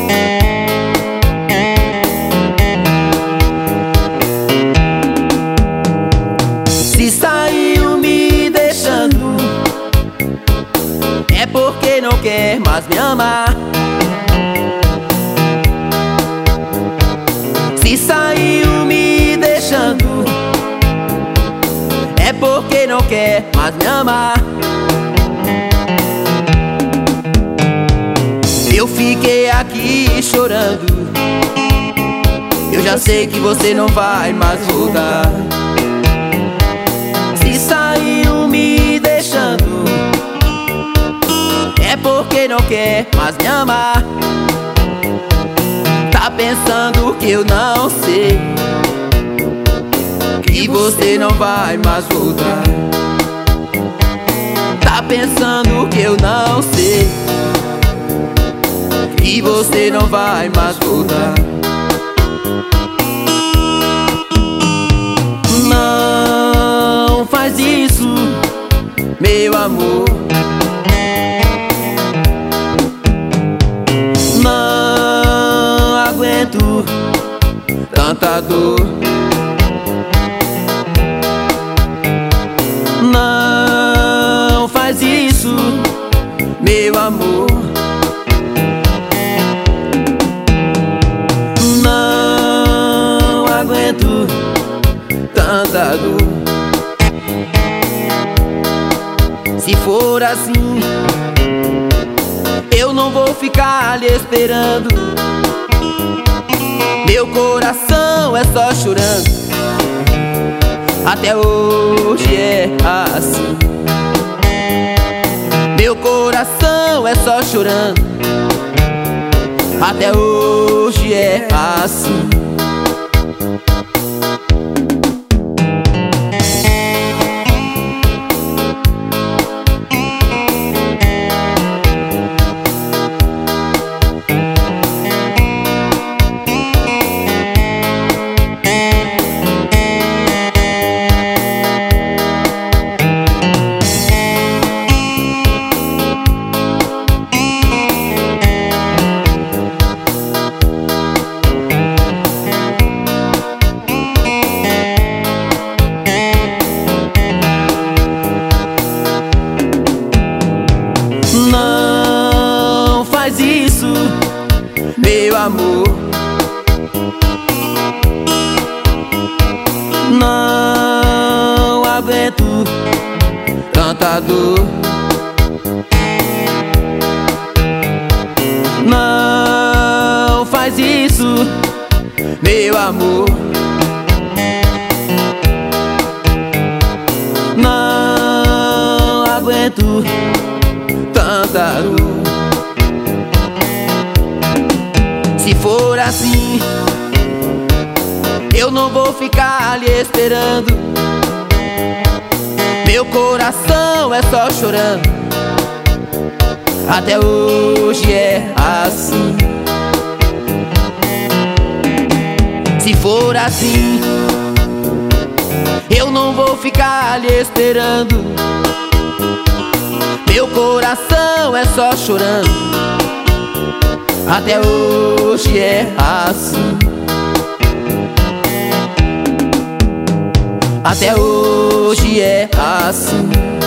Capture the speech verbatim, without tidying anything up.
Se saiu me deixando, é porque não quer mais me amar. Se saiu me deixando, é porque não quer mais me amar. Eu fiquei aqui chorando, eu já sei que você não vai mais voltar. Se saiu me deixando, é porque não quer mais me amar. Tá pensando que eu não sei, que você não vai mais voltar. Tá pensando que eu não sei, que você não vai mais voltar. Não faz isso, meu amor. Não aguento tanta dor. Não faz isso, meu amor. Não aguento tanta dor. Se for assim, eu não vou ficar lhe esperando. Meu coração é só chorando, até hoje é assim. Meu coração é só chorando, até hoje é assim. Não faz isso, meu amor. Não aguento tanta dor. Não faz isso, meu amor. Não aguento tanta dor. Se for assim, eu não vou ficar lhe esperando. Meu coração é só chorando, até hoje é assim. Se for assim, eu não vou ficar lhe esperando. Meu coração é só chorando, até hoje é assim. Até hoje é assim.